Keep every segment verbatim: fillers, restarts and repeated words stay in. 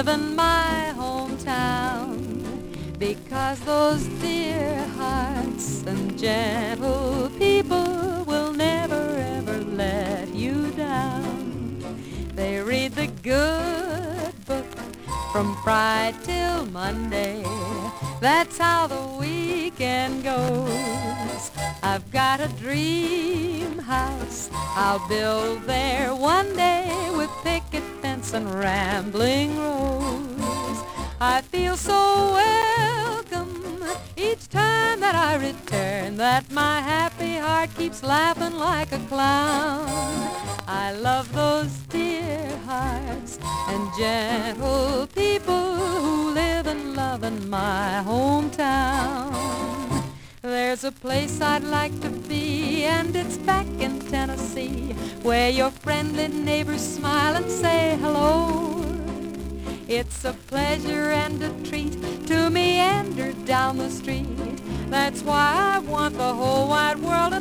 live in my hometown, because those dear hearts and gentle people will never ever let you down. They read the good book from Friday till Monday. That's how the weekend goes. I've got a dream house I'll build there one day, with picket fence and rambling rose. I feel so welcome each time that I return, that my happy heart keeps laughing like a clown. I love those dear hearts and gentle people who live and love in my hometown. There's a place I'd like to be, and it's back in Tennessee, where your friendly neighbors smile and say hello. It's a pleasure and a treat to meander down the street. That's why I want the whole wide world to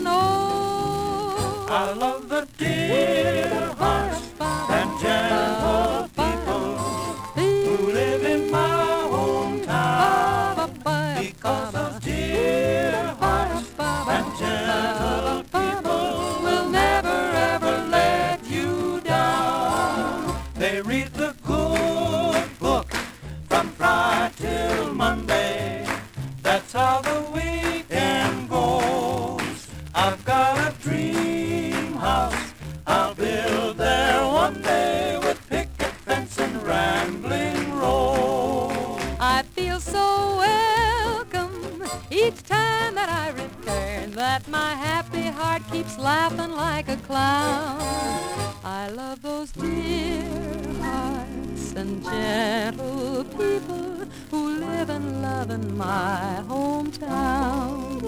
know. I love the dear hearts and gentle people who live in my hometown, because those dear hearts and gentle people will never ever let you down. They read the good book from Friday till Monday. That's how the weekend goes. I've got a dream house I'll build there one day, with picket fence and rambling road. I feel so welcome each time that I return, that my happy heart keeps laughing like a clown. I love those dear hearts and gentle people who live and love in my hometown.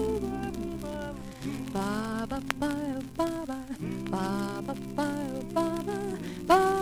Ba ba ba ba ba ba ba ba ba ba ba.